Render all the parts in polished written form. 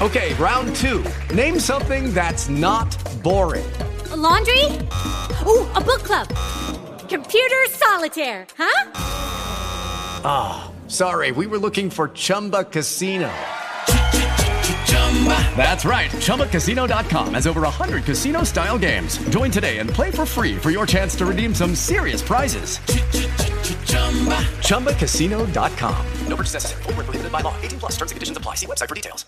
Okay, round two. Name something that's not boring. A laundry? Ooh, a book club. Computer solitaire, huh? Ah, sorry, we were looking for Chumba Casino. That's right, ChumbaCasino.com has over 100 casino-style games. Join today and play for free for your chance to redeem some serious prizes. ChumbaCasino.com. No purchase necessary. Void where prohibited by law. 18 plus terms and conditions apply. See website for details.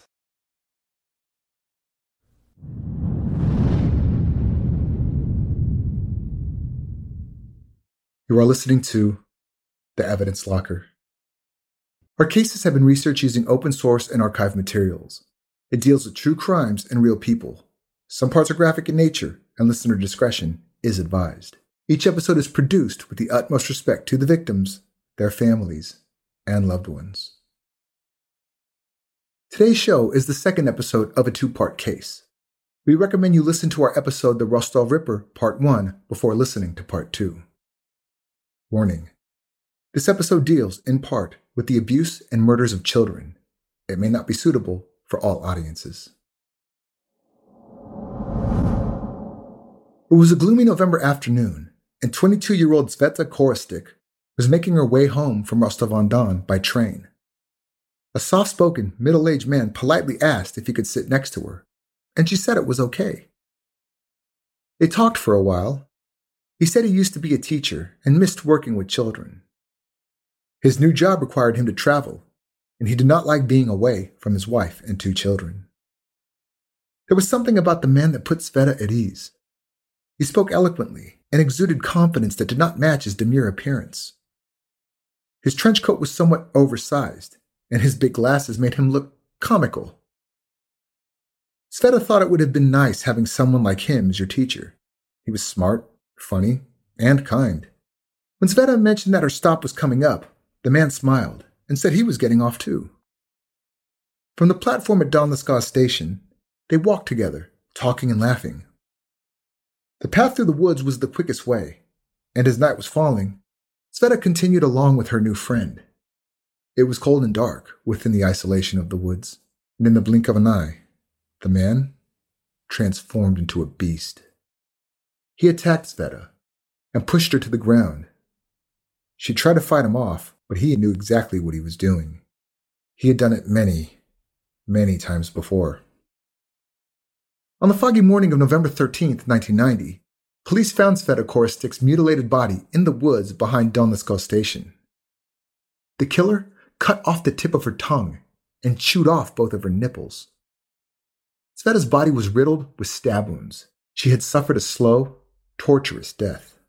You are listening to The Evidence Locker. Our cases have been researched using open source and archived materials. It deals with true crimes and real people. Some parts are graphic in nature, and listener discretion is advised. Each episode is produced with the utmost respect to the victims, their families, and loved ones. Today's show is the second episode of a two-part case. We recommend you listen to our episode The Rostov Ripper Part 1 before listening to Part 2. Warning. This episode deals, in part, with the abuse and murders of children. It may not be suitable for all audiences. It was a gloomy November afternoon, and 22-year-old Sveta Korostik was making her way home from Rostov-on-Don by train. A soft-spoken, middle-aged man politely asked if he could sit next to her, and she said it was okay. They talked for a while. He said he used to be a teacher and missed working with children. His new job required him to travel, and he did not like being away from his wife and 2 children. There was something about the man that put Sveta at ease. He spoke eloquently and exuded confidence that did not match his demure appearance. His trench coat was somewhat oversized, and his big glasses made him look comical. Sveta thought it would have been nice having someone like him as your teacher. He was smart, funny, and kind. When Sveta mentioned that her stop was coming up, the man smiled and said he was getting off too. From the platform at Donleskov station, they walked together, talking and laughing. The path through the woods was the quickest way, and as night was falling, Sveta continued along with her new friend. It was cold and dark within the isolation of the woods, and in the blink of an eye, the man transformed into a beast. He attacked Sveta and pushed her to the ground. She tried to fight him off, but he knew exactly what he was doing. He had done it many, many times before. On the foggy morning of November 13th, 1990, police found Sveta Korostik's mutilated body in the woods behind Donleskov station. The killer cut off the tip of her tongue and chewed off both of her nipples. Sveta's body was riddled with stab wounds. She had suffered a slow, torturous death.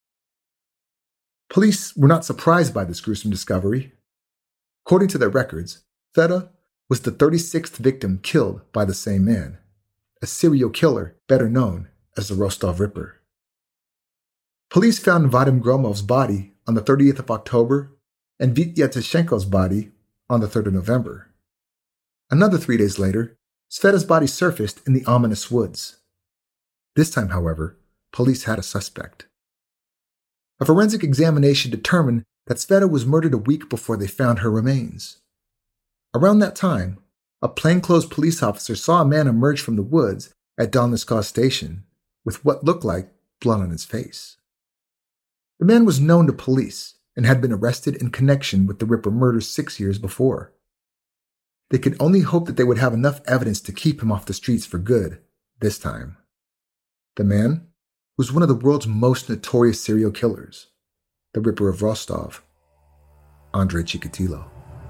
Police were not surprised by this gruesome discovery. According to their records, Sveta was the 36th victim killed by the same man, a serial killer better known as the Rostov Ripper. Police found Vadim Gromov's body on the 30th of October and Vitya Tishenko's body on the 3rd of November. Another 3 days later, Sveta's body surfaced in the ominous woods. This time, however, police had a suspect. A forensic examination determined that Sveta was murdered a week before they found her remains. Around that time, a plainclothes police officer saw a man emerge from the woods at Donleskov station with what looked like blood on his face. The man was known to police and had been arrested in connection with the Ripper murders 6 years before. They could only hope that they would have enough evidence to keep him off the streets for good this time. The man was one of the world's most notorious serial killers, the Ripper of Rostov, Andrei Chikatilo.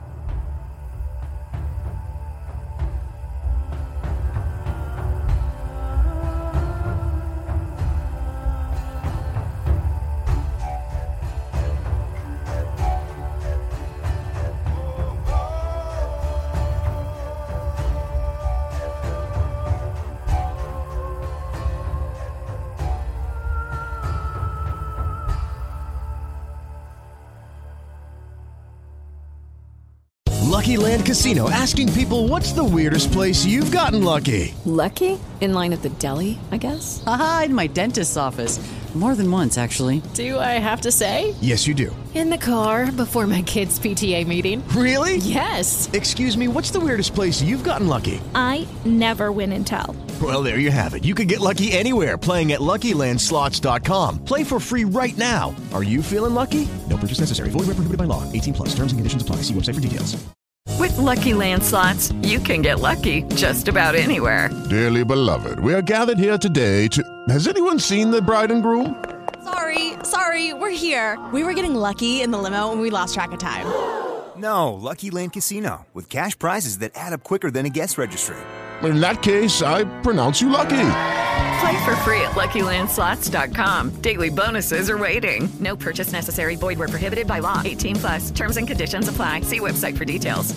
Lucky Land Casino, asking people, what's the weirdest place you've gotten lucky? Lucky? In line at the deli, I guess? Aha, in my dentist's office. More than once, actually. Do I have to say? Yes, you do. In the car before my kids' PTA meeting. Really? Yes. Excuse me, what's the weirdest place you've gotten lucky? I never win and tell. Well, there you have it. You can get lucky anywhere, playing at LuckyLandSlots.com. Play for free right now. Are you feeling lucky? No purchase necessary. Void where prohibited by law. 18 plus. Terms and conditions apply. See website for details. With Lucky Land Slots, you can get lucky just about anywhere. Dearly beloved, we are gathered here today to... Has anyone seen the bride and groom? Sorry, we're here. We were getting lucky in the limo and we lost track of time. No, Lucky Land Casino, with cash prizes that add up quicker than a guest registry. In that case, I pronounce you lucky. Play for free at LuckyLandSlots.com. Daily bonuses are waiting. No purchase necessary. Void where prohibited by law. 18 plus. Terms and conditions apply. See website for details.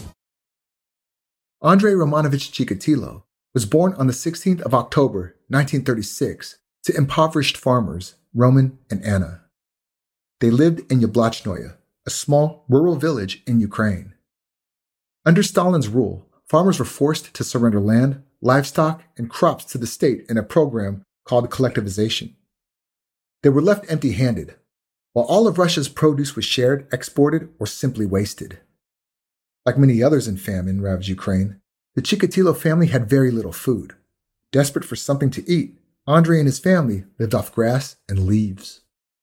Andrei Romanovich Chikatilo was born on the 16th of October, 1936, to impoverished farmers, Roman and Anna. They lived in Yablachnoye, a small rural village in Ukraine. Under Stalin's rule, farmers were forced to surrender land, livestock, and crops to the state in a program called collectivization. They were left empty-handed, while all of Russia's produce was shared, exported, or simply wasted. Like many others in famine-ravaged Ukraine, the Chikatilo family had very little food. Desperate for something to eat, Andrei and his family lived off grass and leaves.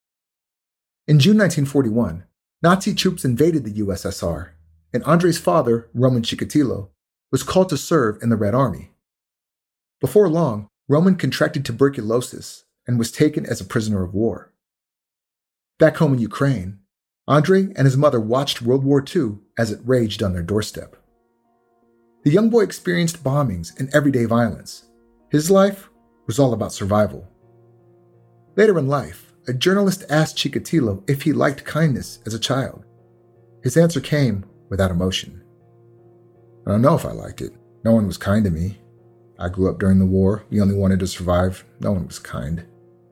In June 1941, Nazi troops invaded the USSR, and Andrei's father, Roman Chikatilo, was called to serve in the Red Army. Before long, Roman contracted tuberculosis and was taken as a prisoner of war. Back home in Ukraine, Andrei and his mother watched World War II as it raged on their doorstep. The young boy experienced bombings and everyday violence. His life was all about survival. Later in life, a journalist asked Chikatilo if he liked kindness as a child. His answer came without emotion. I don't know if I liked it. No one was kind to me. I grew up during the war. We only wanted to survive. No one was kind.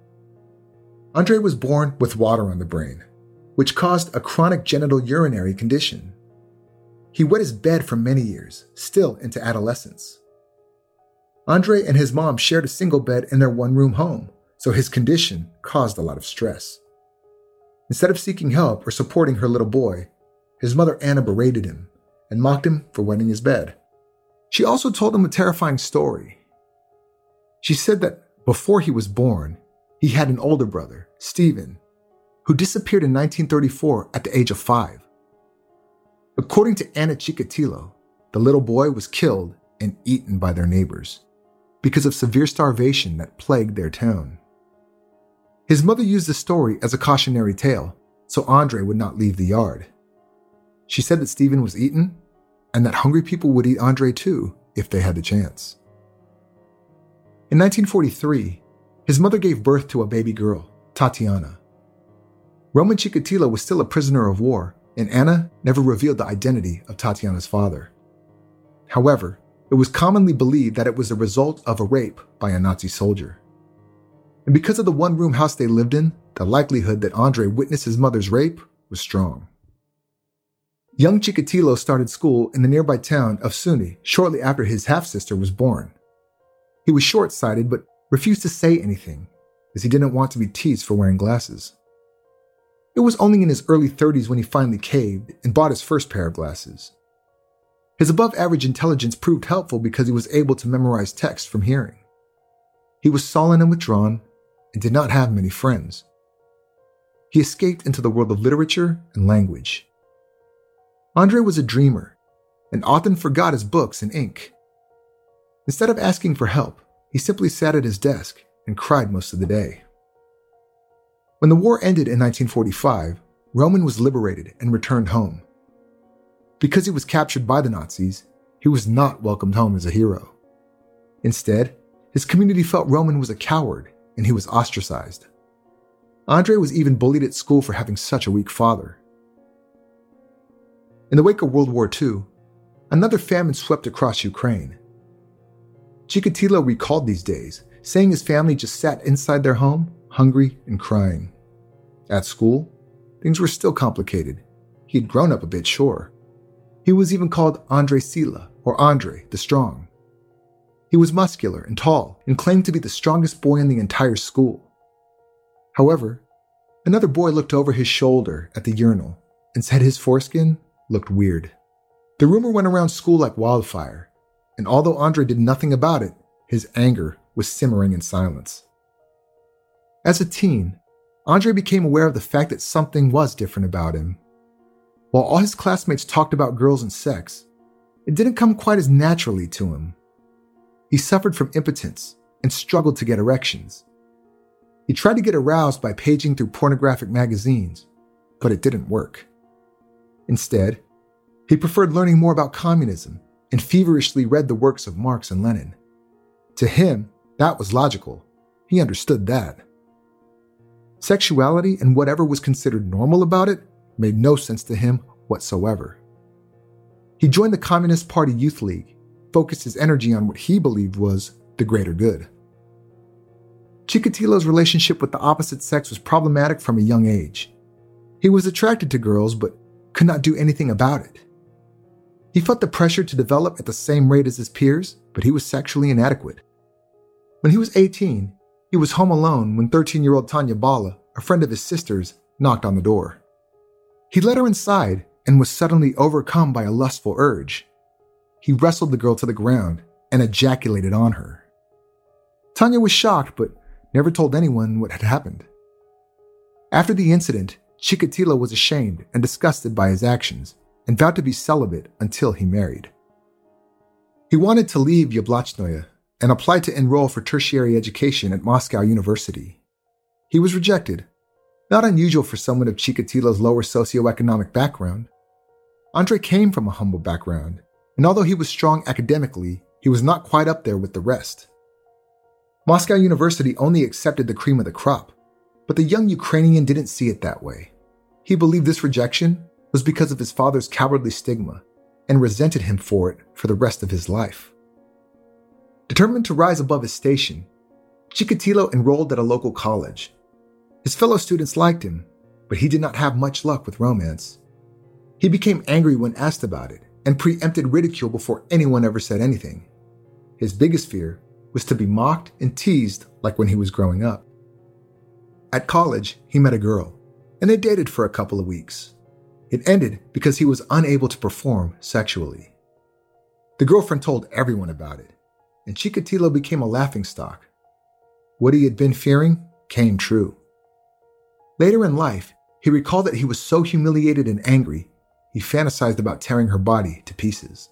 Andrei was born with water on the brain, which caused a chronic genital urinary condition. He wet his bed for many years, still into adolescence. Andrei and his mom shared a single bed in their one-room home, so his condition caused a lot of stress. Instead of seeking help or supporting her little boy, his mother Anna berated him and mocked him for wetting his bed. She also told him a terrifying story. She said that before he was born, he had an older brother, Stephen, who disappeared in 1934 at the age of 5. According to Anna Chikatilo, the little boy was killed and eaten by their neighbors because of severe starvation that plagued their town. His mother used the story as a cautionary tale so Andrei would not leave the yard. She said that Stephen was eaten and that hungry people would eat Andrei too if they had the chance. In 1943, his mother gave birth to a baby girl, Tatiana. Roman Chikatilo was still a prisoner of war, and Anna never revealed the identity of Tatiana's father. However, it was commonly believed that it was the result of a rape by a Nazi soldier. And because of the one-room house they lived in, the likelihood that Andrei witnessed his mother's rape was strong. Young Chikatilo started school in the nearby town of Suni shortly after his half-sister was born. He was short-sighted but refused to say anything, as he didn't want to be teased for wearing glasses. It was only in his early 30s when he finally caved and bought his first pair of glasses. His above-average intelligence proved helpful because he was able to memorize text from hearing. He was sullen and withdrawn and did not have many friends. He escaped into the world of literature and language. Andrei was a dreamer and often forgot his books and ink. Instead of asking for help, he simply sat at his desk and cried most of the day. When the war ended in 1945, Roman was liberated and returned home. Because he was captured by the Nazis, he was not welcomed home as a hero. Instead, his community felt Roman was a coward and he was ostracized. Andrei was even bullied at school for having such a weak father. In the wake of World War II, another famine swept across Ukraine. Chikatilo recalled these days, saying his family just sat inside their home, hungry and crying. At school, things were still complicated. He had grown up a bit, sure. He was even called Andrei Sila, or Andrei the Strong. He was muscular and tall and claimed to be the strongest boy in the entire school. However, another boy looked over his shoulder at the urinal and said his foreskin looked weird. The rumor went around school like wildfire, and although Andre did nothing about it, his anger was simmering in silence. As a teen, Andre became aware of the fact that something was different about him. While all his classmates talked about girls and sex, it didn't come quite as naturally to him. He suffered from impotence and struggled to get erections. He tried to get aroused by paging through pornographic magazines, but it didn't work. Instead, he preferred learning more about communism and feverishly read the works of Marx and Lenin. To him, that was logical. He understood that. Sexuality and whatever was considered normal about it made no sense to him whatsoever. He joined the Communist Party Youth League, focused his energy on what he believed was the greater good. Chikatilo's relationship with the opposite sex was problematic from a young age. He was attracted to girls but could not do anything about it. He felt the pressure to develop at the same rate as his peers, but he was sexually inadequate. When he was 18, he was home alone when 13-year-old Tanya Bala, a friend of his sister's, knocked on the door. He let her inside and was suddenly overcome by a lustful urge. He wrestled the girl to the ground and ejaculated on her. Tanya was shocked but never told anyone what had happened. After the incident, Chikatilo was ashamed and disgusted by his actions and vowed to be celibate until he married. He wanted to leave Yablachnoye and applied to enroll for tertiary education at Moscow University. He was rejected, not unusual for someone of Chikatilo's lower socioeconomic background. Andre came from a humble background, and although he was strong academically, he was not quite up there with the rest. Moscow University only accepted the cream of the crop, but the young Ukrainian didn't see it that way. He believed this rejection was because of his father's cowardly stigma and resented him for it for the rest of his life. Determined to rise above his station, Chikatilo enrolled at a local college. His fellow students liked him, but he did not have much luck with romance. He became angry when asked about it and preempted ridicule before anyone ever said anything. His biggest fear was to be mocked and teased like when he was growing up. At college, he met a girl, and they dated for a couple of weeks. It ended because he was unable to perform sexually. The girlfriend told everyone about it, and Chikatilo became a laughingstock. What he had been fearing came true. Later in life, he recalled that he was so humiliated and angry, he fantasized about tearing her body to pieces.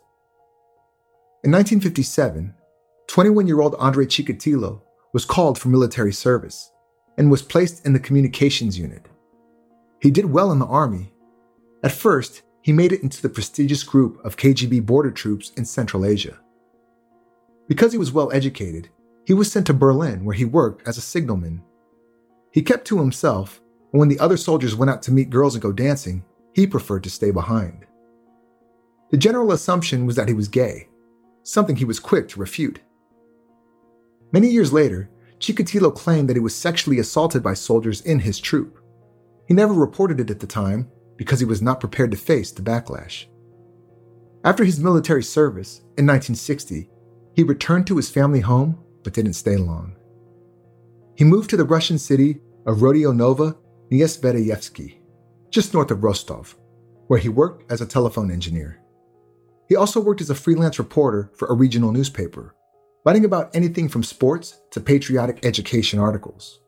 In 1957, 21-year-old Andre Chikatilo was called for military service and was placed in the communications unit. He did well in the army. At first, he made it into the prestigious group of KGB border troops in Central Asia. Because he was well educated, he was sent to Berlin where he worked as a signalman. He kept to himself, and when the other soldiers went out to meet girls and go dancing, he preferred to stay behind. The general assumption was that he was gay, something he was quick to refute. Many years later, Chikatilo claimed that he was sexually assaulted by soldiers in his troop. He never reported it at the time because he was not prepared to face the backlash. After his military service, in 1960, he returned to his family home but didn't stay long. He moved to the Russian city of Rodionova-Nyesvedayevsky, just north of Rostov, where he worked as a telephone engineer. He also worked as a freelance reporter for a regional newspaper, writing about anything from sports to patriotic education articles.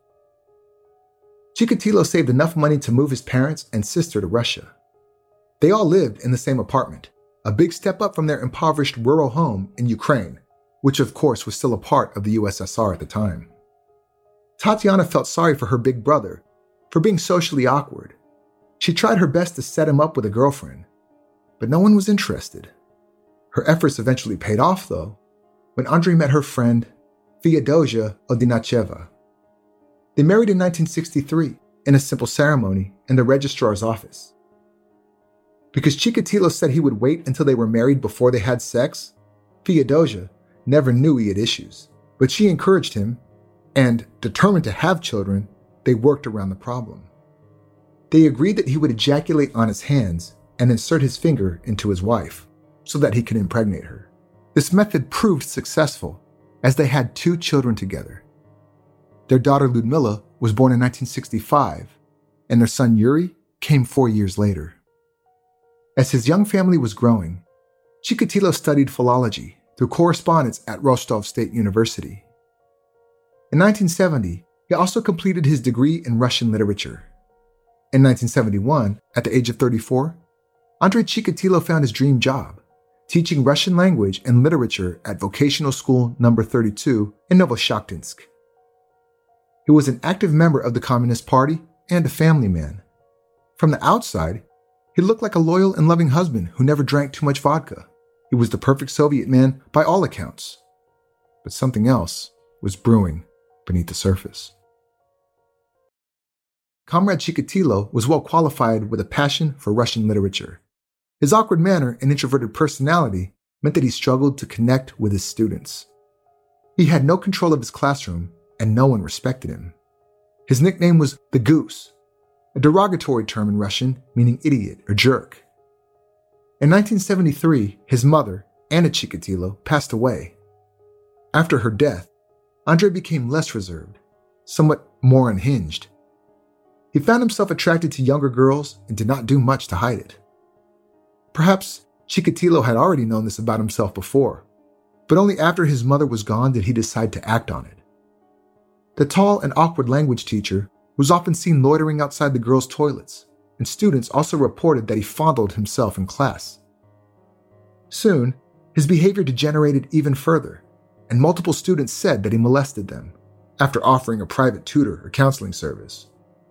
Chikatilo saved enough money to move his parents and sister to Russia. They all lived in the same apartment, a big step up from their impoverished rural home in Ukraine, which of course was still a part of the USSR at the time. Tatiana felt sorry for her big brother for being socially awkward. She tried her best to set him up with a girlfriend, but no one was interested. Her efforts eventually paid off, though, when Andre met her friend, Feodosia Odinacheva. They married in 1963 in a simple ceremony in the registrar's office. Because Chikatilo said he would wait until they were married before they had sex, Feodosia never knew he had issues, but she encouraged him, and, determined to have children, they worked around the problem. They agreed that he would ejaculate on his hands and insert his finger into his wife so that he could impregnate her. This method proved successful, as they had 2 children together. Their daughter Ludmila was born in 1965, and their son Yuri came 4 years later. As his young family was growing, Chikatilo studied philology through correspondence at Rostov State University. In 1970, he also completed his degree in Russian literature. In 1971, at the age of 34, Andrei Chikatilo found his dream job, teaching Russian language and literature at Vocational School No. 32 in Novoshakhtinsk. He was an active member of the Communist Party and a family man. From the outside, he looked like a loyal and loving husband who never drank too much vodka. He was the perfect Soviet man by all accounts. But something else was brewing beneath the surface. Comrade Chikatilo was well qualified with a passion for Russian literature. His awkward manner and introverted personality meant that he struggled to connect with his students. He had no control of his classroom, and no one respected him. His nickname was the Goose, a derogatory term in Russian meaning idiot or jerk. In 1973, his mother, Anna Chikatilo, passed away. After her death, Andrei became less reserved, somewhat more unhinged. He found himself attracted to younger girls and did not do much to hide it. Perhaps Chikatilo had already known this about himself before, but only after his mother was gone did he decide to act on it. The tall and awkward language teacher was often seen loitering outside the girls' toilets, and students also reported that he fondled himself in class. Soon, his behavior degenerated even further, and multiple students said that he molested them, after offering a private tutor or counseling service.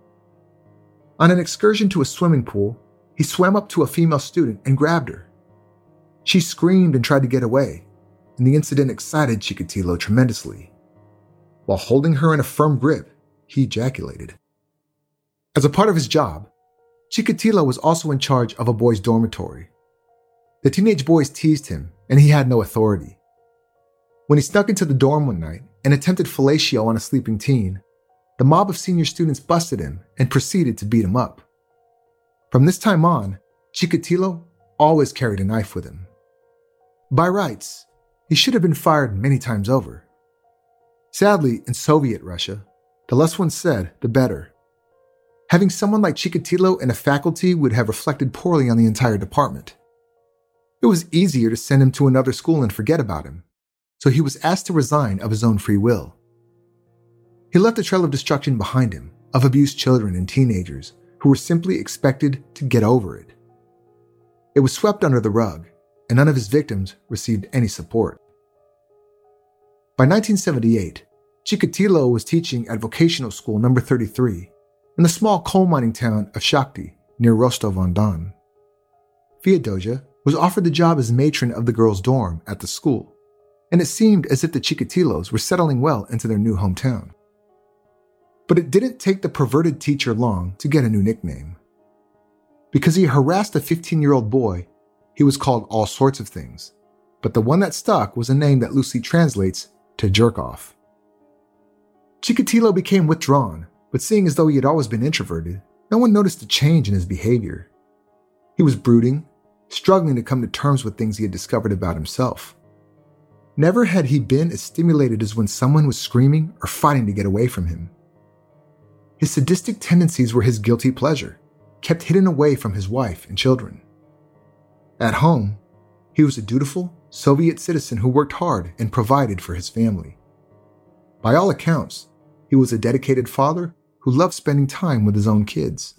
On an excursion to a swimming pool, he swam up to a female student and grabbed her. She screamed and tried to get away, and the incident excited Chikatilo tremendously. While holding her in a firm grip, he ejaculated. As a part of his job, Chikatilo was also in charge of a boys' dormitory. The teenage boys teased him, and he had no authority. When he snuck into the dorm one night and attempted fellatio on a sleeping teen, the mob of senior students busted him and proceeded to beat him up. From this time on, Chikatilo always carried a knife with him. By rights, he should have been fired many times over. Sadly, in Soviet Russia, the less one said, the better. Having someone like Chikatilo in a faculty would have reflected poorly on the entire department. It was easier to send him to another school and forget about him, so he was asked to resign of his own free will. He left a trail of destruction behind him, of abused children and teenagers who were simply expected to get over it. It was swept under the rug, and none of his victims received any support. By 1978, Chikatilo was teaching at Vocational School No. 33 in the small coal mining town of Shakhty near Rostov-on-Don. Feodosia was offered the job as matron of the girls' dorm at the school, and it seemed as if the Chikatilos were settling well into their new hometown. But it didn't take the perverted teacher long to get a new nickname. Because he harassed a 15-year-old boy, he was called all sorts of things, but the one that stuck was a name that loosely translates to jerk-off. Chikatilo became withdrawn, but seeing as though he had always been introverted, no one noticed a change in his behavior. He was brooding, struggling to come to terms with things he had discovered about himself. Never had he been as stimulated as when someone was screaming or fighting to get away from him. His sadistic tendencies were his guilty pleasure, kept hidden away from his wife and children. At home, he was a dutiful Soviet citizen who worked hard and provided for his family. By all accounts, he was a dedicated father who loved spending time with his own kids.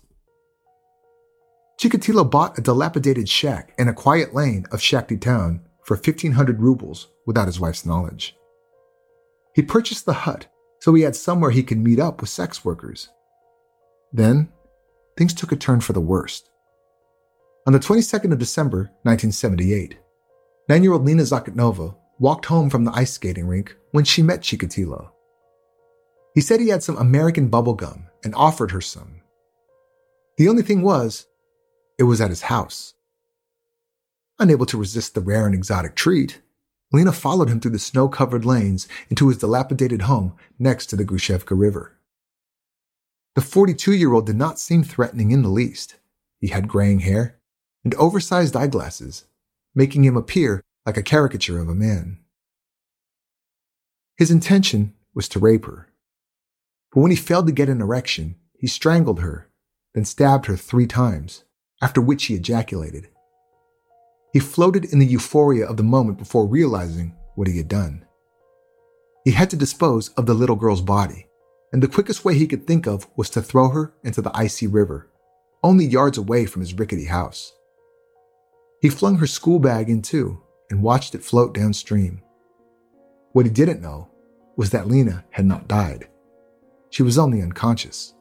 Chikatilo bought a dilapidated shack in a quiet lane of Shakhty town for 1,500 rubles without his wife's knowledge. He purchased the hut so he had somewhere he could meet up with sex workers. Then, things took a turn for the worst. On the 22nd of December, 1978, 9-year-old Lena Zakotnova walked home from the ice skating rink when she met Chikatilo. He said he had some American bubble gum and offered her some. The only thing was, it was at his house. Unable to resist the rare and exotic treat, Lena followed him through the snow-covered lanes into his dilapidated home next to the Grushevka River. The 42-year-old did not seem threatening in the least. He had graying hair and oversized eyeglasses, making him appear like a caricature of a man. His intention was to rape her. But when he failed to get an erection, he strangled her, then stabbed her 3 times, after which he ejaculated. He floated in the euphoria of the moment before realizing what he had done. He had to dispose of the little girl's body, and the quickest way he could think of was to throw her into the icy river, only yards away from his rickety house. He flung her school bag in too and watched it float downstream. What he didn't know was that Lena had not died. She was only unconscious.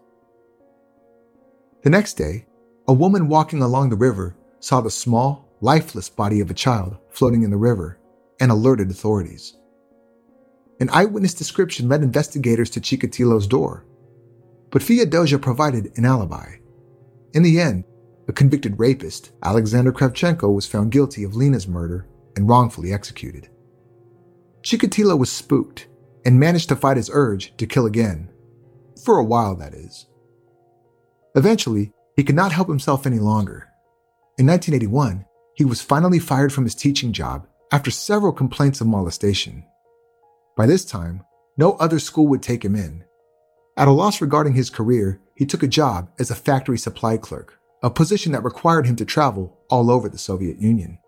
The next day, a woman walking along the river saw the small, lifeless body of a child floating in the river and alerted authorities. An eyewitness description led investigators to Chikatilo's door, but Feodosia provided an alibi. In the end, the convicted rapist, Alexander Kravchenko, was found guilty of Lena's murder and wrongfully executed. Chikatilo was spooked and managed to fight his urge to kill again. For a while, that is. Eventually, he could not help himself any longer. In 1981, he was finally fired from his teaching job after several complaints of molestation. By this time, no other school would take him in. At a loss regarding his career, he took a job as a factory supply clerk, a position that required him to travel all over the Soviet Union.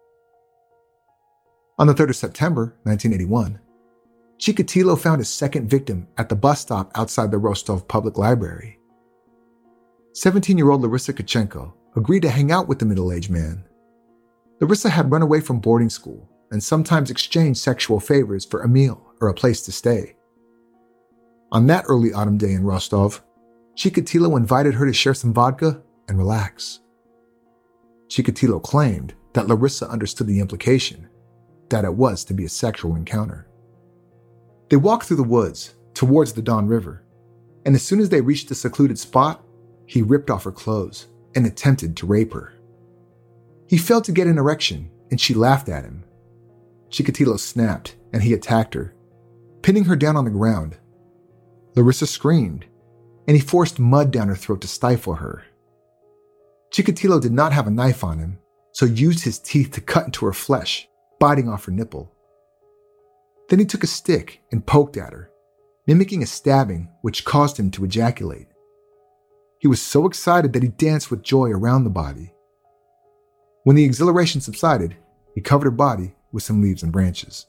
On the 3rd of September, 1981, Chikatilo found his second victim at the bus stop outside the Rostov Public Library. 17-year-old Larissa Kachenko agreed to hang out with the middle-aged man. Larissa had run away from boarding school and sometimes exchanged sexual favors for a meal or a place to stay. On that early autumn day in Rostov, Chikatilo invited her to share some vodka and relax. Chikatilo claimed that Larissa understood the implication, that it was to be a sexual encounter. They walked through the woods towards the Don River, and as soon as they reached a secluded spot, he ripped off her clothes and attempted to rape her. He failed to get an erection, and she laughed at him. Chikatilo snapped, and he attacked her, pinning her down on the ground. Larissa screamed, and he forced mud down her throat to stifle her. Chikatilo did not have a knife on him, so used his teeth to cut into her flesh, biting off her nipple. Then he took a stick and poked at her, mimicking a stabbing which caused him to ejaculate. He was so excited that he danced with joy around the body. When the exhilaration subsided, he covered her body with some leaves and branches.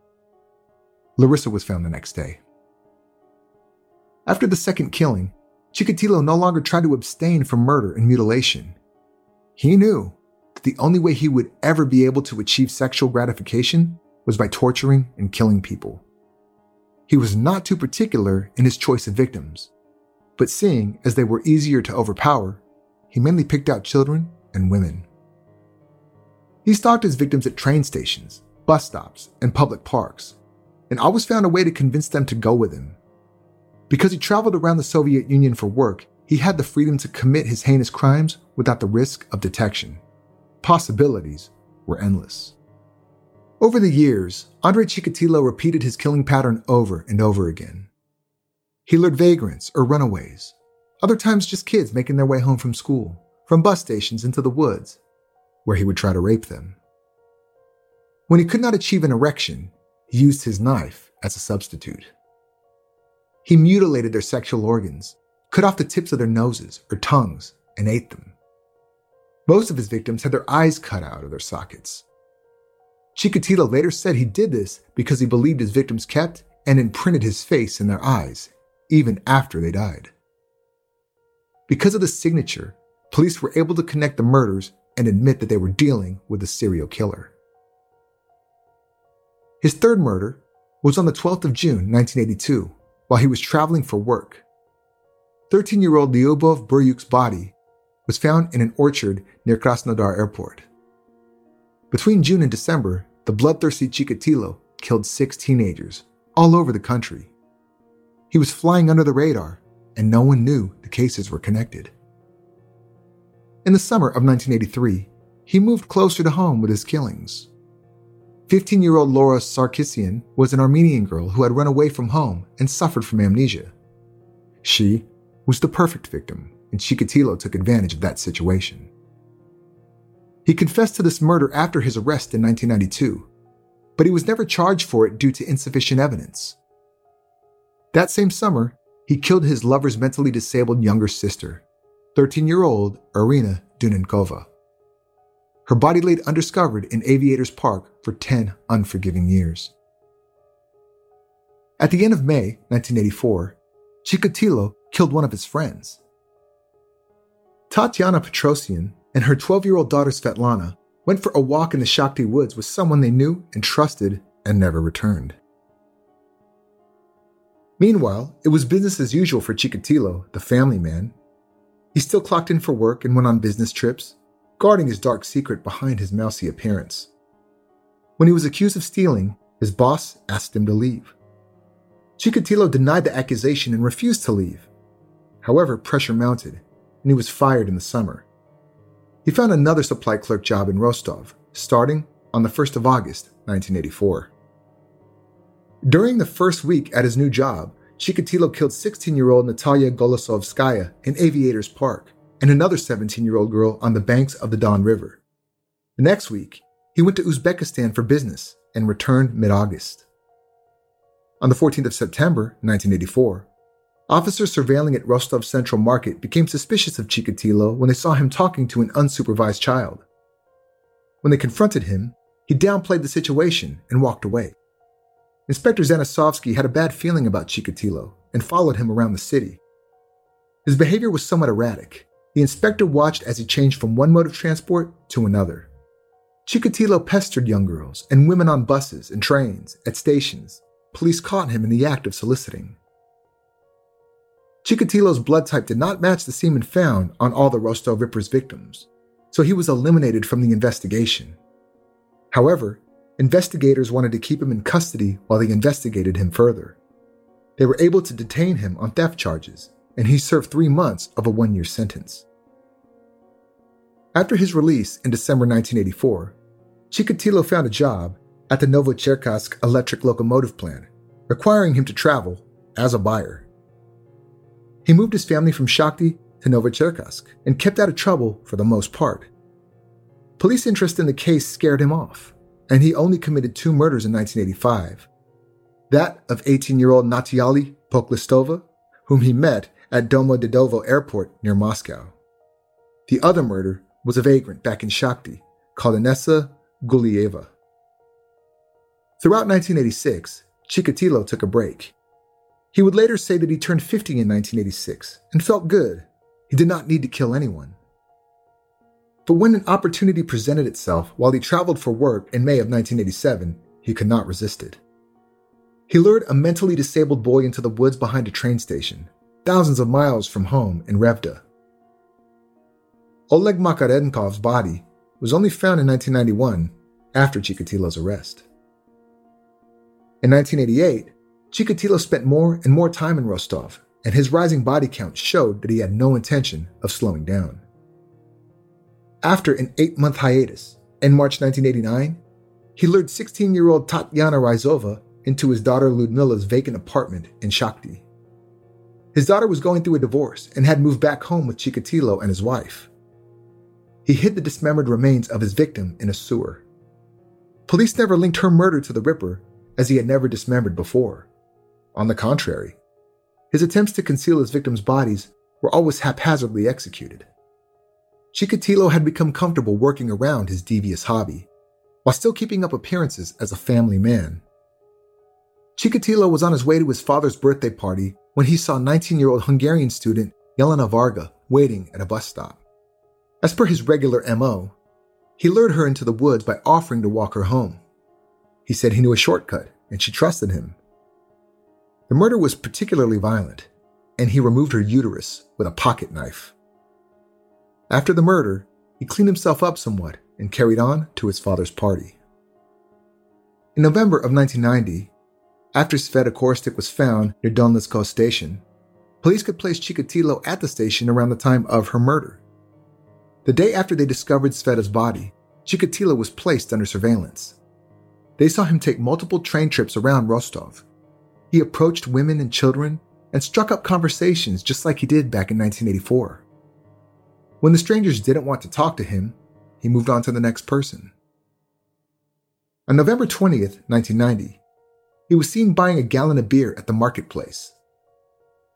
Larissa was found the next day. After the second killing, Chikatilo no longer tried to abstain from murder and mutilation. He knew that the only way he would ever be able to achieve sexual gratification was by torturing and killing people. He was not too particular in his choice of victims, but seeing as they were easier to overpower, he mainly picked out children and women. He stalked his victims at train stations, bus stops, and public parks, and always found a way to convince them to go with him. Because he traveled around the Soviet Union for work, he had the freedom to commit his heinous crimes without the risk of detection. Possibilities were endless. Over the years, Andrei Chikatilo repeated his killing pattern over and over again. He lured vagrants or runaways, other times just kids making their way home from school, from bus stations into the woods, where he would try to rape them. When he could not achieve an erection, he used his knife as a substitute. He mutilated their sexual organs, cut off the tips of their noses or tongues, and ate them. Most of his victims had their eyes cut out of their sockets. Chikatilo later said he did this because he believed his victims kept and imprinted his face in their eyes, even after they died. Because of the signature, police were able to connect the murders and admit that they were dealing with a serial killer. His third murder was on the 12th of June, 1982, while he was traveling for work. 13-year-old Lyubov Buryuk's body was found in an orchard near Krasnodar Airport. Between June and December, the bloodthirsty Chikatilo killed 6 teenagers all over the country. He was flying under the radar, and no one knew the cases were connected. In the summer of 1983, he moved closer to home with his killings. 15-year-old Laura Sarkisian was an Armenian girl who had run away from home and suffered from amnesia. She was the perfect victim, and Chikatilo took advantage of that situation. He confessed to this murder after his arrest in 1992, but he was never charged for it due to insufficient evidence. That same summer, he killed his lover's mentally disabled younger sister, 13-year-old Irina Dunenkova. Her body laid undiscovered in Aviators Park for 10 unforgiving years. At the end of May 1984, Chikatilo killed one of his friends. Tatiana Petrosian and her 12-year-old daughter Svetlana went for a walk in the Shakti woods with someone they knew and trusted and never returned. Meanwhile, it was business as usual for Chikatilo, the family man. He still clocked in for work and went on business trips, guarding his dark secret behind his mousy appearance. When he was accused of stealing, his boss asked him to leave. Chikatilo denied the accusation and refused to leave. However, pressure mounted, and he was fired in the summer. He found another supply clerk job in Rostov, starting on the 1st of August, 1984. During the first week at his new job, Chikatilo killed 16-year-old Natalia Golosovskaya in Aviators Park and another 17-year-old girl on the banks of the Don River. The next week, he went to Uzbekistan for business and returned mid-August. On the 14th of September, 1984, officers surveilling at Rostov Central Market became suspicious of Chikatilo when they saw him talking to an unsupervised child. When they confronted him, he downplayed the situation and walked away. Inspector Zanisovsky had a bad feeling about Chikatilo and followed him around the city. His behavior was somewhat erratic. The inspector watched as he changed from one mode of transport to another. Chikatilo pestered young girls and women on buses and trains, at stations. Police caught him in the act of soliciting. Chikatilo's blood type did not match the semen found on all the Rostov Ripper's victims, so he was eliminated from the investigation. However, investigators wanted to keep him in custody while they investigated him further. They were able to detain him on theft charges, and he served 3 months of a 1-year sentence. After his release in December 1984, Chikatilo found a job at the Novocherkassk electric locomotive plant, requiring him to travel as a buyer. He moved his family from Shakti to Novocherkassk and kept out of trouble for the most part. Police interest in the case scared him off, and he only committed 2 murders in 1985. That of 18-year-old Natalia Poklistova, whom he met at Domodedovo Airport near Moscow. The other murder was a vagrant back in Shakti called Inessa Gulieva. Throughout 1986, Chikatilo took a break. He would later say that he turned 50 in 1986 and felt good. He did not need to kill anyone. But when an opportunity presented itself while he traveled for work in May of 1987, he could not resist it. He lured a mentally disabled boy into the woods behind a train station, thousands of miles from home in Revda. Oleg Makarenkov's body was only found in 1991 after Chikatilo's arrest. In 1988, Chikatilo spent more and more time in Rostov, and his rising body count showed that he had no intention of slowing down. After an 8-month hiatus, in March 1989, he lured 16-year-old Tatiana Ryzova into his daughter Ludmila's vacant apartment in Shakti. His daughter was going through a divorce and had moved back home with Chikatilo and his wife. He hid the dismembered remains of his victim in a sewer. Police never linked her murder to the Ripper, as he had never dismembered before. On the contrary, his attempts to conceal his victims' bodies were always haphazardly executed. Chikatilo had become comfortable working around his devious hobby, while still keeping up appearances as a family man. Chikatilo was on his way to his father's birthday party when he saw 19-year-old Hungarian student Jelena Varga waiting at a bus stop. As per his regular MO, he lured her into the woods by offering to walk her home. He said he knew a shortcut, and she trusted him. The murder was particularly violent, and he removed her uterus with a pocket knife. After the murder, he cleaned himself up somewhat and carried on to his father's party. In November of 1990, after Sveta Korstik was found near Donlitsko station, police could place Chikatilo at the station around the time of her murder. The day after they discovered Sveta's body, Chikatilo was placed under surveillance. They saw him take multiple train trips around Rostov. He approached women and children and struck up conversations just like he did back in 1984. When the strangers didn't want to talk to him, he moved on to the next person. On November 20th, 1990, he was seen buying a gallon of beer at the marketplace.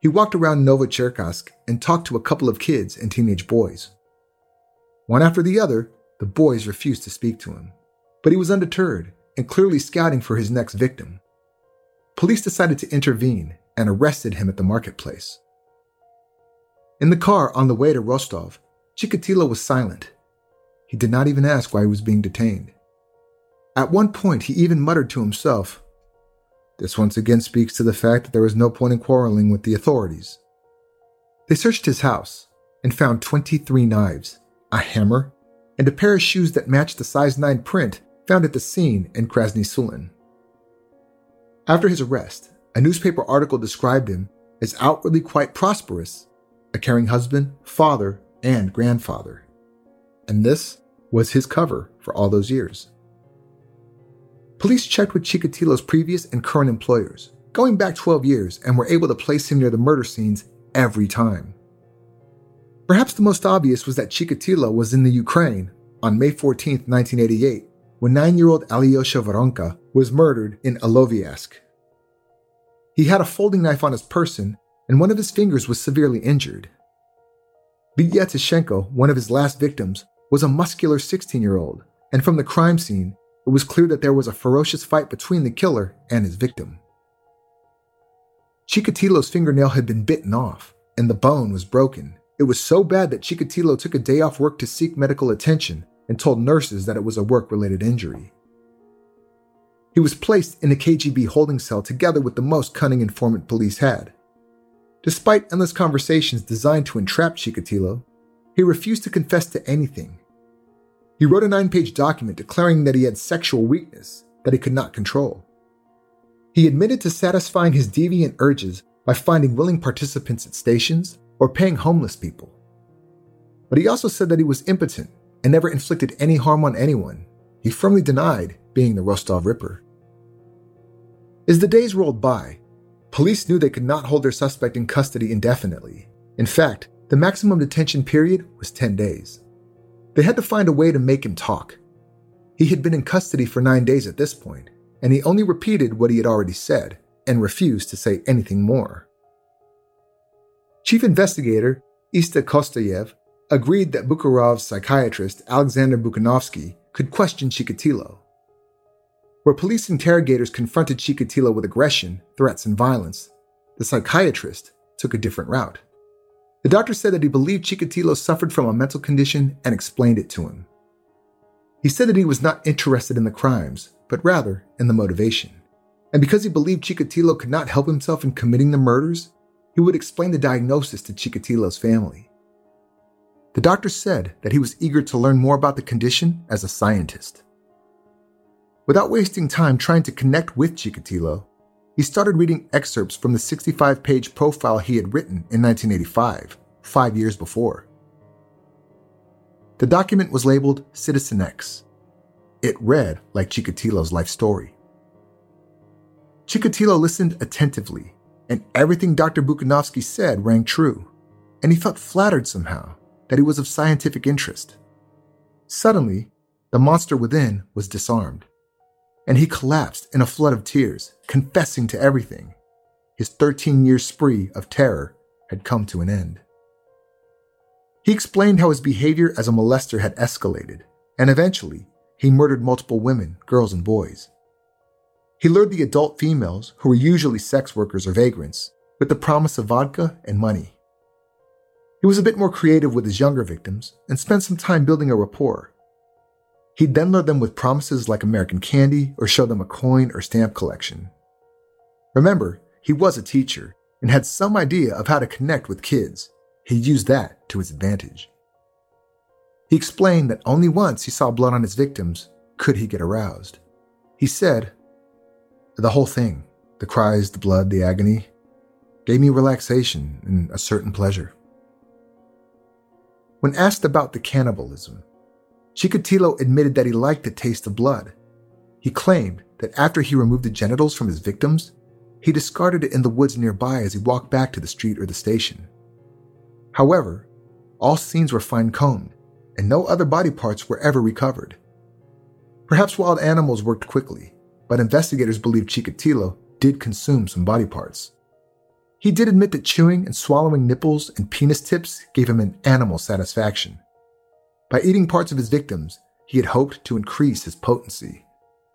He walked around Novocherkassk and talked to a couple of kids and teenage boys. One after the other, the boys refused to speak to him, but he was undeterred and clearly scouting for his next victim. Police decided to intervene and arrested him at the marketplace. In the car on the way to Rostov, Chikatilo was silent. He did not even ask why he was being detained. At one point, he even muttered to himself, "This once again speaks to the fact that there was no point in quarreling with the authorities." They searched his house and found 23 knives, a hammer, and a pair of shoes that matched the size 9 print found at the scene in Krasny Sulin. After his arrest, a newspaper article described him as outwardly quite prosperous, a caring husband, father, and grandfather. And this was his cover for all those years. Police checked with Chikatilo's previous and current employers, going back 12 years, and were able to place him near the murder scenes every time. Perhaps the most obvious was that Chikatilo was in the Ukraine on May 14, 1988, when 9-year-old Alyosha Voronka was murdered in Aloviask. He had a folding knife on his person, and one of his fingers was severely injured. Vyatishenko, one of his last victims, was a muscular 16-year-old, and from the crime scene, it was clear that there was a ferocious fight between the killer and his victim. Chikatilo's fingernail had been bitten off, and the bone was broken. It was so bad that Chikatilo took a day off work to seek medical attention and told nurses that it was a work-related injury. He was placed in a KGB holding cell together with the most cunning informant police had. Despite endless conversations designed to entrap Chikatilo, he refused to confess to anything. He wrote a 9-page document declaring that he had sexual weakness that he could not control. He admitted to satisfying his deviant urges by finding willing participants at stations or paying homeless people. But he also said that he was impotent and never inflicted any harm on anyone. He firmly denied being the Rostov Ripper. As the days rolled by, police knew they could not hold their suspect in custody indefinitely. In fact, the maximum detention period was 10 days. They had to find a way to make him talk. He had been in custody for 9 days at this point, and he only repeated what he had already said and refused to say anything more. Chief investigator Ista Kostayev agreed that Bukharov's psychiatrist Alexander Bukhanovsky could question Chikatilo. Where police interrogators confronted Chikatilo with aggression, threats, and violence, the psychiatrist took a different route. The doctor said that he believed Chikatilo suffered from a mental condition and explained it to him. He said that he was not interested in the crimes, but rather in the motivation. And because he believed Chikatilo could not help himself in committing the murders, he would explain the diagnosis to Chikatilo's family. The doctor said that he was eager to learn more about the condition as a scientist. Without wasting time trying to connect with Chikatilo, he started reading excerpts from the 65-page profile he had written in 1985, 5 years before. The document was labeled Citizen X. It read like Chikatilo's life story. Chikatilo listened attentively, and everything Dr. Bukhanovsky said rang true, and he felt flattered somehow that he was of scientific interest. Suddenly, the monster within was disarmed, and he collapsed in a flood of tears, confessing to everything. His 13-year spree of terror had come to an end. He explained how his behavior as a molester had escalated, and eventually, he murdered multiple women, girls, and boys. He lured the adult females, who were usually sex workers or vagrants, with the promise of vodka and money. He was a bit more creative with his younger victims and spent some time building a rapport. He'd then lure them with promises like American candy or show them a coin or stamp collection. Remember, he was a teacher and had some idea of how to connect with kids. He used that to his advantage. He explained that only once he saw blood on his victims could he get aroused. He said, "The whole thing, the cries, the blood, the agony, gave me relaxation and a certain pleasure." When asked about the cannibalism, Chikatilo admitted that he liked the taste of blood. He claimed that after he removed the genitals from his victims, he discarded it in the woods nearby as he walked back to the street or the station. However, all scenes were fine-combed, and no other body parts were ever recovered. Perhaps wild animals worked quickly, but investigators believe Chikatilo did consume some body parts. He did admit that chewing and swallowing nipples and penis tips gave him an animal satisfaction. By eating parts of his victims, he had hoped to increase his potency.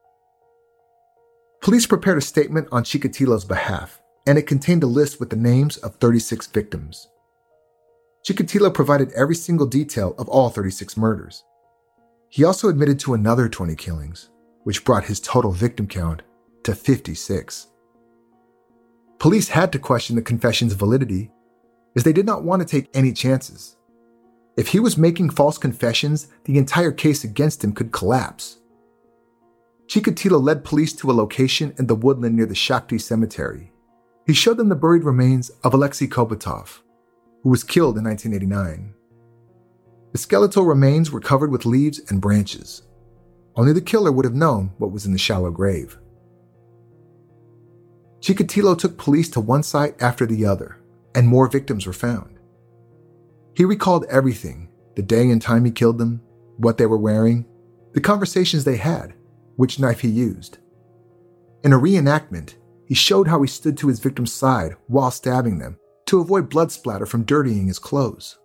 Police prepared a statement on Chikatilo's behalf, and it contained a list with the names of 36 victims. Chikatilo provided every single detail of all 36 murders. He also admitted to another 20 killings, which brought his total victim count to 56. Police had to question the confession's validity, as they did not want to take any chances. If he was making false confessions, the entire case against him could collapse. Chikatilo led police to a location in the woodland near the Shakhty Cemetery. He showed them the buried remains of Alexei Kobatov, who was killed in 1989. The skeletal remains were covered with leaves and branches. Only the killer would have known what was in the shallow grave. Chikatilo took police to one site after the other, and more victims were found. He recalled everything: the day and time he killed them, what they were wearing, the conversations they had, which knife he used. In a reenactment, he showed how he stood to his victim's side while stabbing them to avoid blood splatter from dirtying his clothes.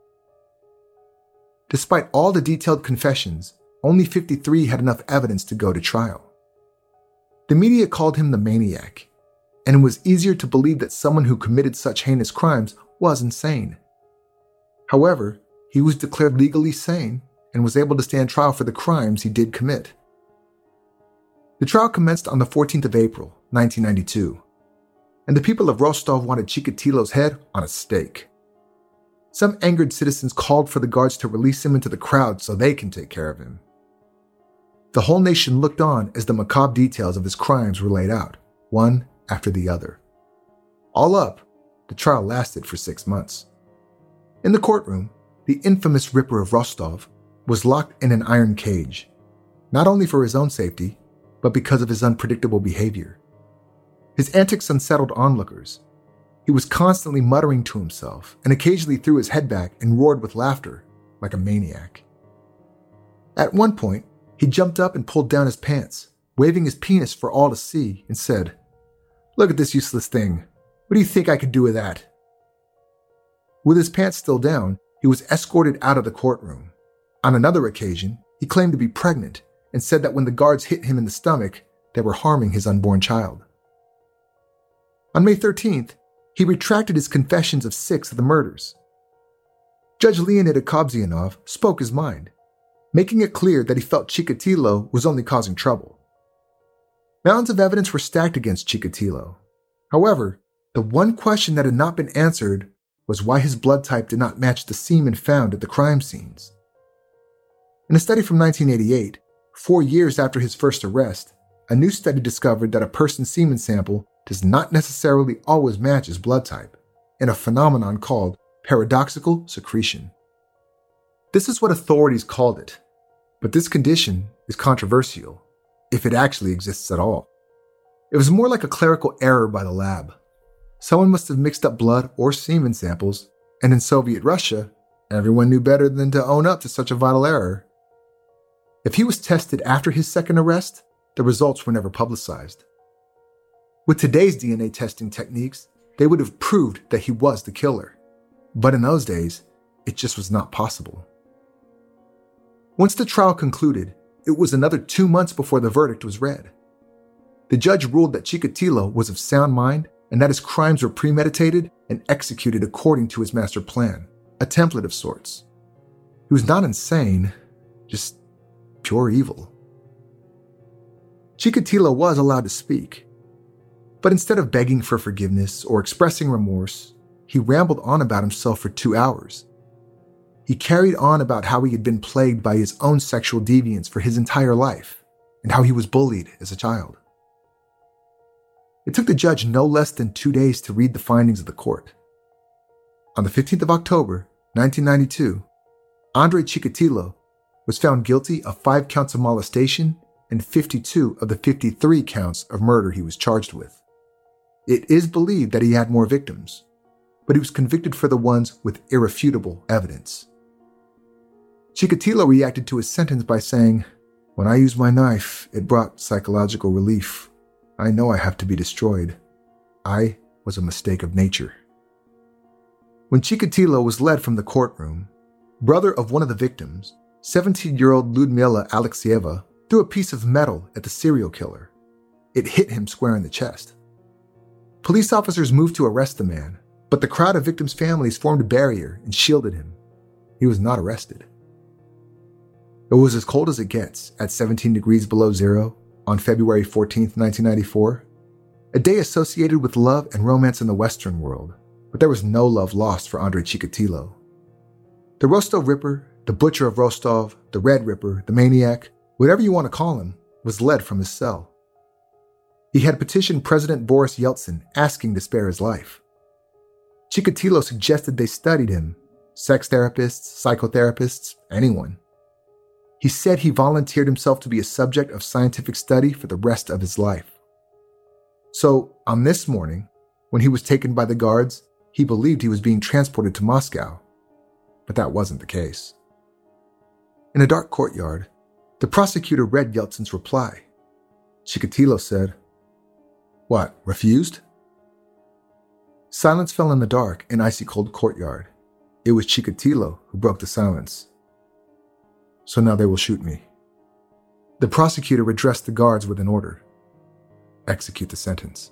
Despite all the detailed confessions, only 53 had enough evidence to go to trial. The media called him the maniac, and it was easier to believe that someone who committed such heinous crimes was insane. However, he was declared legally sane and was able to stand trial for the crimes he did commit. The trial commenced on the 14th of April, 1992, and the people of Rostov wanted Chikatilo's head on a stake. Some angered citizens called for the guards to release him into the crowd so they can take care of him. The whole nation looked on as the macabre details of his crimes were laid out, one after the other. All up, the trial lasted for 6 months. In the courtroom, the infamous Ripper of Rostov was locked in an iron cage, not only for his own safety, but because of his unpredictable behavior. His antics unsettled onlookers. He was constantly muttering to himself and occasionally threw his head back and roared with laughter like a maniac. At one point, he jumped up and pulled down his pants, waving his penis for all to see, and said, "Look at this useless thing. What do you think I could do with that?" With his pants still down, he was escorted out of the courtroom. On another occasion, he claimed to be pregnant and said that when the guards hit him in the stomach, they were harming his unborn child. On May 13th, he retracted his confessions of 6 of the murders. Judge Leonid Akobzianov spoke his mind, making it clear that he felt Chikatilo was only causing trouble. Mountains of evidence were stacked against Chikatilo. However, the one question that had not been answered was why his blood type did not match the semen found at the crime scenes. In a study from 1988, 4 years after his first arrest, a new study discovered that a person's semen sample does not necessarily always match his blood type, in a phenomenon called paradoxical secretion. This is what authorities called it, but this condition is controversial, if it actually exists at all. It was more like a clerical error by the lab. Someone must have mixed up blood or semen samples, and in Soviet Russia, everyone knew better than to own up to such a vital error. If he was tested after his second arrest, the results were never publicized. With today's DNA testing techniques, they would have proved that he was the killer. But in those days, it just was not possible. Once the trial concluded, it was another 2 months before the verdict was read. The judge ruled that Chikatilo was of sound mind and that his crimes were premeditated and executed according to his master plan, a template of sorts. He was not insane, just pure evil. Chikatilo was allowed to speak, but instead of begging for forgiveness or expressing remorse, he rambled on about himself for 2 hours. He carried on about how he had been plagued by his own sexual deviance for his entire life and how he was bullied as a child. It took the judge no less than 2 days to read the findings of the court. On the 15th of October, 1992, Andrei Chikatilo was found guilty of 5 counts of molestation and 52 of the 53 counts of murder he was charged with. It is believed that he had more victims, but he was convicted for the ones with irrefutable evidence. Chikatilo reacted to his sentence by saying, "When I used my knife, it brought psychological relief. I know I have to be destroyed. I was a mistake of nature." When Chikatilo was led from the courtroom, brother of one of the victims, 17-year-old Ludmila Alexieva, threw a piece of metal at the serial killer. It hit him square in the chest. Police officers moved to arrest the man, but the crowd of victims' families formed a barrier and shielded him. He was not arrested. It was as cold as it gets at 17 degrees below zero on February 14, 1994, a day associated with love and romance in the Western world, but there was no love lost for Andrei Chikatilo. The Rostov Ripper, the Butcher of Rostov, the Red Ripper, the Maniac, whatever you want to call him, was led from his cell. He had petitioned President Boris Yeltsin asking to spare his life. Chikatilo suggested they studied him, sex therapists, psychotherapists, anyone. He said he volunteered himself to be a subject of scientific study for the rest of his life. So, on this morning, when he was taken by the guards, he believed he was being transported to Moscow. But that wasn't the case. In a dark courtyard, the prosecutor read Yeltsin's reply. Chikatilo said, "What, refused?" Silence fell in the dark and icy-cold courtyard. It was Chikatilo who broke the silence. "So now they will shoot me." The prosecutor addressed the guards with an order. "Execute the sentence."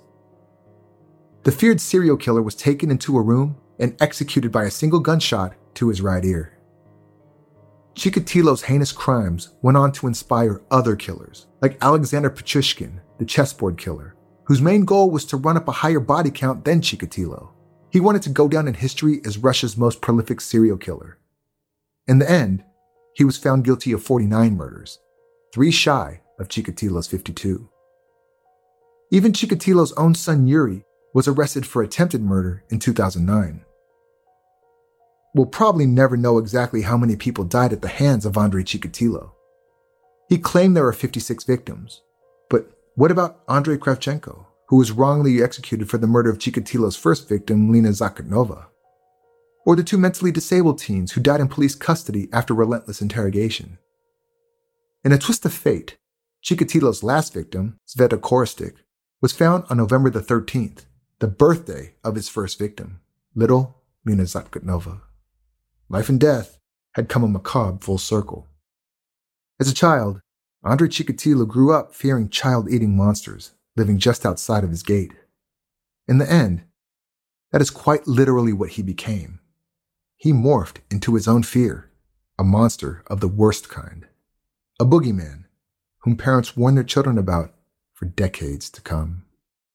The feared serial killer was taken into a room and executed by a single gunshot to his right ear. Chikatilo's heinous crimes went on to inspire other killers, like Alexander Pichushkin, the chessboard killer, whose main goal was to run up a higher body count than Chikatilo. He wanted to go down in history as Russia's most prolific serial killer. In the end, he was found guilty of 49 murders, 3 shy of Chikatilo's 52. Even Chikatilo's own son Yuri was arrested for attempted murder in 2009. We'll probably never know exactly how many people died at the hands of Andrei Chikatilo. He claimed there were 56 victims, but what about Andrei Kravchenko, who was wrongly executed for the murder of Chikatilo's first victim, Lena Zakotnova? Or the 2 mentally disabled teens who died in police custody after relentless interrogation? In a twist of fate, Chikatilo's last victim, Sveta Korostik, was found on November the 13th, the birthday of his first victim, little Lena Zakotnova. Life and death had come a macabre full circle. As a child, Andrei Chikatilo grew up fearing child-eating monsters, living just outside of his gate. In the end, that is quite literally what he became. He morphed into his own fear, a monster of the worst kind, a boogeyman whom parents warned their children about for decades to come.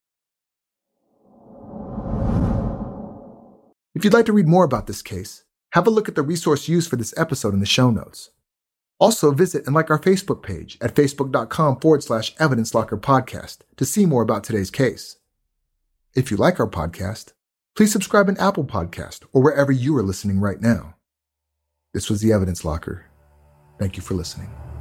If you'd like to read more about this case, have a look at the resource used for this episode in the show notes. Also, visit and like our Facebook page at facebook.com/Evidence Locker Podcast to see more about today's case. If you like our podcast, please subscribe in Apple Podcast or wherever you are listening right now. This was the Evidence Locker. Thank you for listening.